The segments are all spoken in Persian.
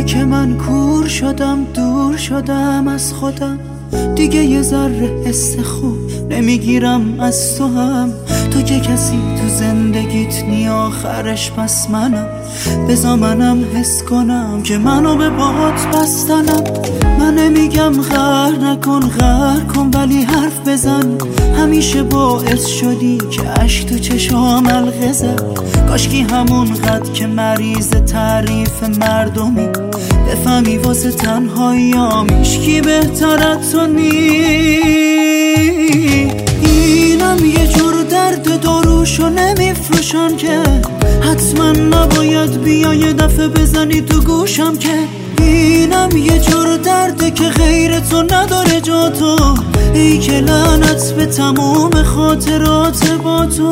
که من کور شدم، دور شدم از خودم، دیگه یه ذره حس خوب نمیگیرم از تو هم. تو که کسی تو زندگیت نی آخرش پس منم. بذار منم حس کنم که منو به باهات بستنم. من نمیگم غر نکن غر کن، ولی حرف بزن. همیشه باعث شدی که اشک تو چشام حلقه زد. کاشکی همون قد که مریض تعریف مردمی بفهمی واسه تنهاییام هیچکی بهتر از تو نی. اینم یه جور درد داروشو نمیفروشن که حتما نباید بیا یه دفعه بزنی تو گوشم که اینم یه جور درده که غیر تو نداره جا تو. ای که لعنت به تموم خاطرات با تو.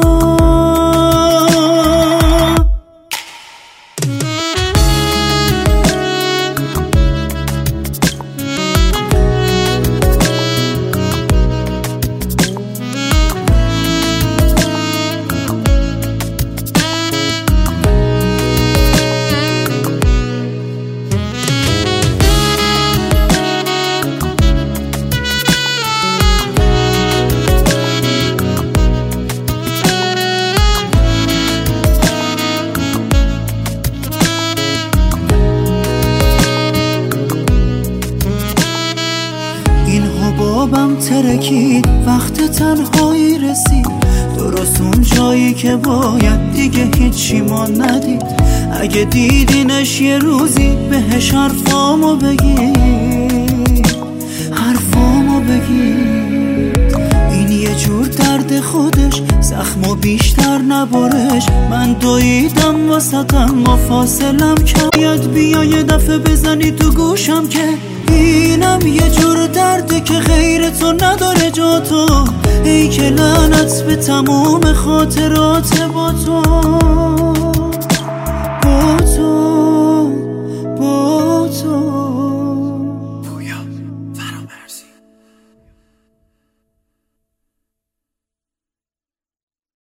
بابم ترکید وقت تنهایی رسید، درست اون جایی که باید دیگه هیچی ما ندید. اگه دیدینش یه روزی بهش حرفامو بگید، حرفامو بگید. این یه جور درد خودش زخمو بیشتر نبارش. من دویدم واسطم و فاصلم باید بیا یه دفعه بزنی تو گوشم که اینم یه جور درده که غیر تو نداره جا تو. ای که لعنت به تموم خاطرات با تو.